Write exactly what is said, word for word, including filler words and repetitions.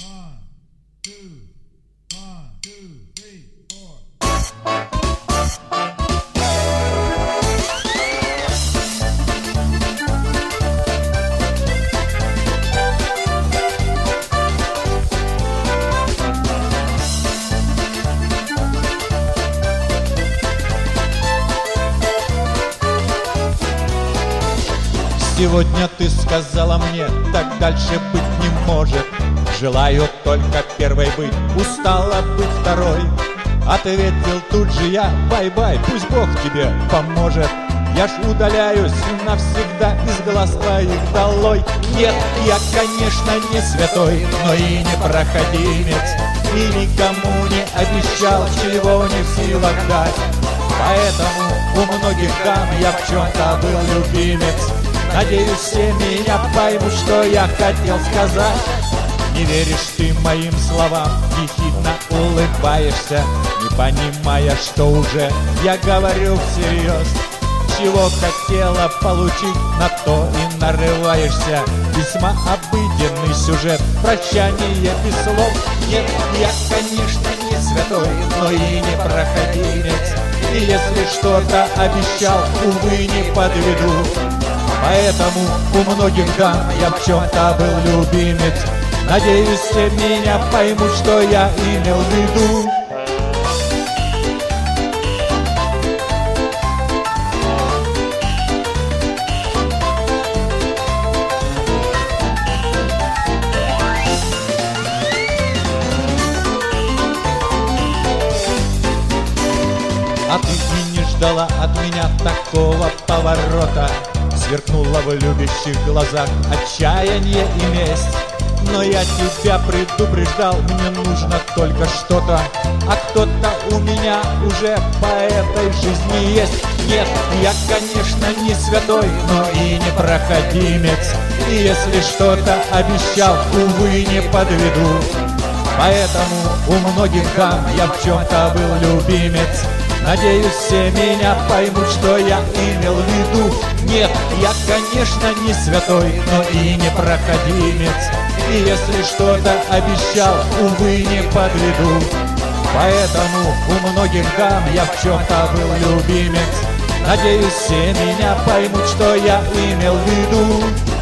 Сегодня ты сказала мне, так дальше быть не может. Желаю только первой быть, устала быть второй. Ответил тут же я, бай-бай, пусть Бог тебе поможет. Я ж удаляюсь навсегда из глаз твоих долой. Нет, я, конечно, не святой, но и не проходимец, и никому не обещал, чего не в силах дать. Поэтому у многих дам я в чем-то был любимец. Надеюсь, все меня поймут, что я хотел сказать. Не веришь ты моим словам, ехидно улыбаешься, не понимая, что уже я говорю всерьез. Чего хотела получить, на то и нарываешься. Весьма обыденный сюжет, прощание без слов. Нет, я, конечно, не святой, но и не проходимец, и если что-то обещал, увы, не подведу. Поэтому у многих дам я в чем-то был любимец. Надеюсь, все меня поймут, что я имел в виду. А ты и не ждала от меня такого поворота. Сверкнуло в любящих глазах отчаяние и месть. Но я тебя предупреждал, мне нужно только что-то, а кто-то у меня уже по этой жизни есть. Нет, я, конечно, не святой, но и не проходимец, и если что-то обещал, увы, не подведу. Поэтому у многих дам я в чем-то был любимец. Надеюсь, все меня поймут, что я имел в виду. Нет, я, конечно, не святой, но и не проходимец, и если что-то обещал, увы, не подведу. Поэтому у многих дам я в чем-то был любимец. Надеюсь, все меня поймут, что я имел в виду.